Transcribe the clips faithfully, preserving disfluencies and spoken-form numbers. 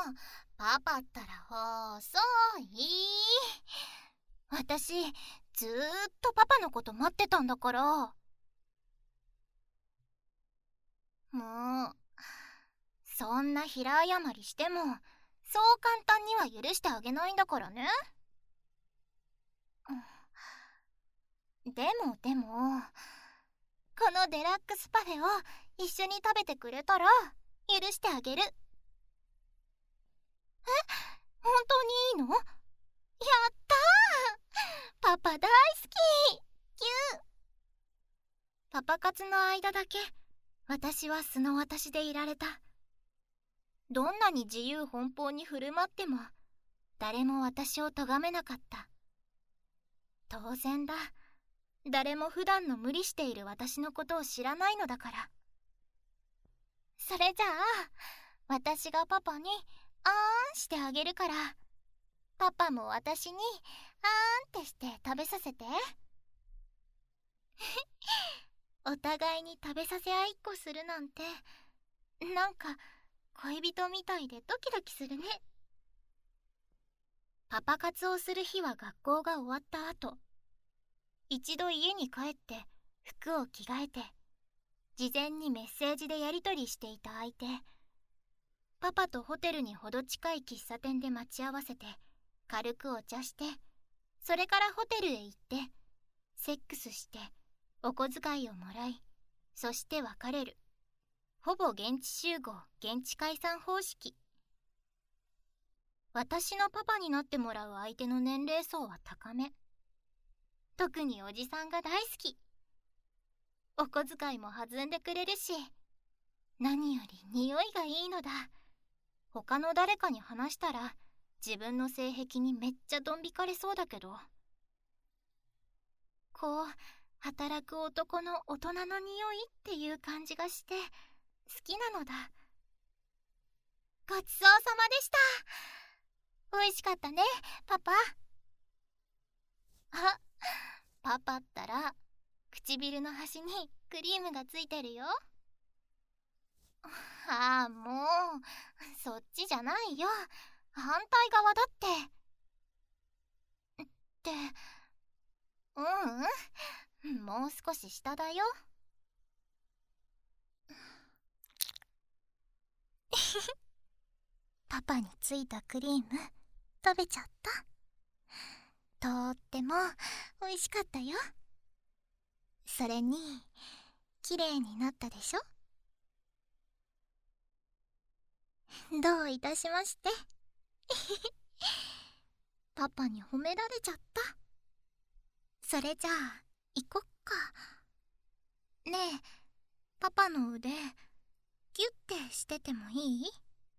パパったら細い。私ずーっとパパのこと待ってたんだから。もうそんな平謝りしてもそう簡単には許してあげないんだからね。でもでもこのデラックスパフェを一緒に食べてくれたら許してあげる。え、本当にいいの？やったー、パパ大好き。キュー。パパ活の間だけ私は素の私でいられた。どんなに自由奔放に振る舞っても誰も私を咎めなかった。当然だ、誰も普段の無理している私のことを知らないのだから。それじゃあ私がパパにあーんしてあげるから、パパも私にあーんってして食べさせて。お互いに食べさせ合いっこするなんて、なんか恋人みたいでドキドキするね。パパ活をする日は学校が終わった後、一度家に帰って服を着替えて、事前にメッセージでやり取りしていた相手、パパとホテルにほど近い喫茶店で待ち合わせて軽くお茶して、それからホテルへ行ってセックスしてお小遣いをもらい、そして別れる。ほぼ現地集合現地解散方式。私のパパになってもらう相手の年齢層は高め。特におじさんが大好き。お小遣いも弾んでくれるし、何より匂いがいいのだ。他の誰かに話したら自分の性癖にめっちゃドン引かれそうだけど、こう働く男の大人の匂いっていう感じがして好きなのだ。ごちそうさまでした。美味しかったね、パパ。あ、パパったら唇の端にクリームがついてるよ。ああ、もうそっちじゃないよ、反対側だって。ってううん、もう少し下だよ。パパについたクリーム食べちゃった。とっても美味しかったよ。それに綺麗になったでしょ。どういたしまして。パパに褒められちゃった。それじゃあ行こっか。ねえ、パパの腕ギュッてしててもいい？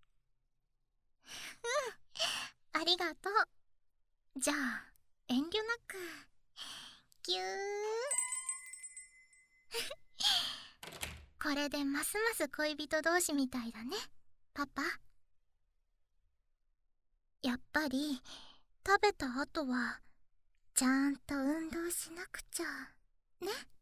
うん、ありがとう。じゃあ遠慮なくギュー。これでますます恋人同士みたいだね、パパ。やっぱり食べた後はちゃんと運動しなくちゃね。